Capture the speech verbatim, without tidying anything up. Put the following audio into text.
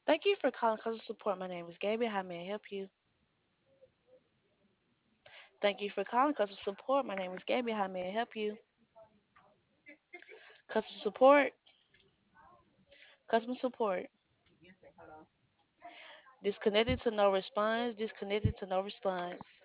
Thank you for calling customer support. My name is Gabby. How may I help you? Thank you for calling customer support. My name is Gabby. How may I help you? Customer support. Customer support. Disconnected to no response. Disconnected to no response.